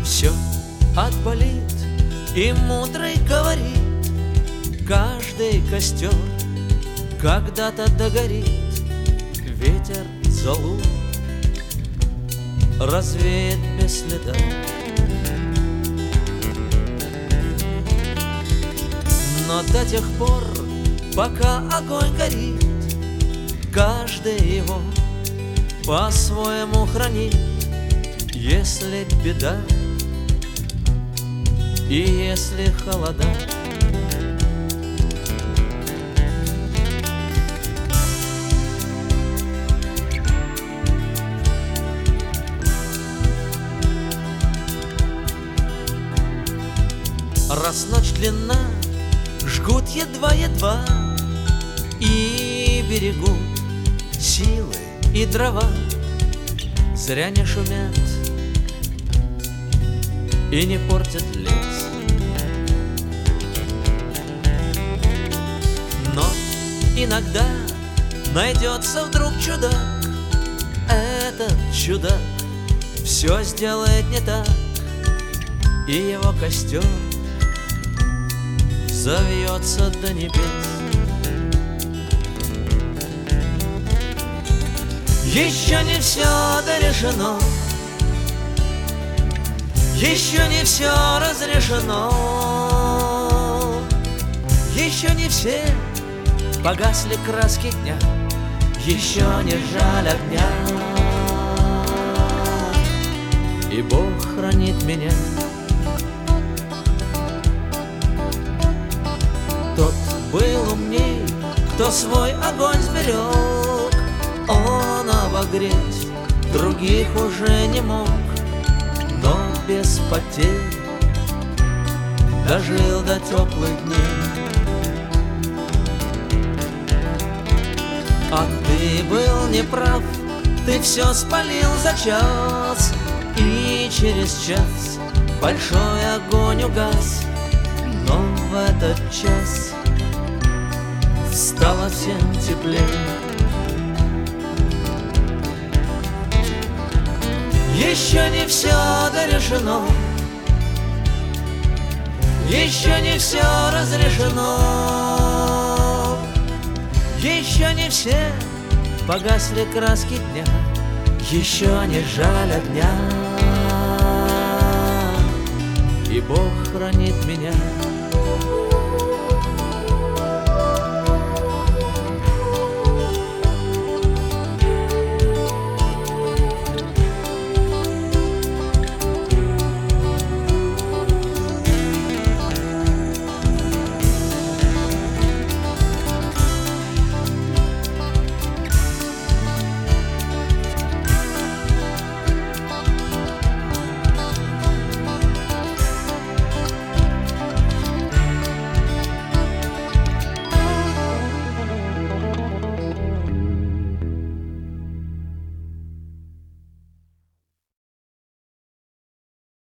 все отболит, и мудрый говорит: каждый костер когда-то догорит. Ветер золу развеет без следа. Но до тех пор, пока огонь горит, каждый его по-своему хранит. Если беда и если холода, раз ночь длинна, жгут едва-едва и берегут силы и дрова. Зря не шумят и не портят лес. Но иногда найдется вдруг чудак. Этот чудак все сделает не так, и его костер завьется до небес. Еще не все дорешено, еще не все разрешено, еще не все погасли краски дня, еще не жаль огня, и Бог хранит меня. Тот был умней, кто свой огонь сберег, он обогреть других уже не мог, но без потерь дожил до теплых дней. А ты был неправ, ты все спалил за час, и через час большой огонь угас. Но в этот час стало всем теплее. Еще не все дорешено, еще не все разрешено, еще не все погасли краски дня, еще не жаль огня, и Бог хранит меня.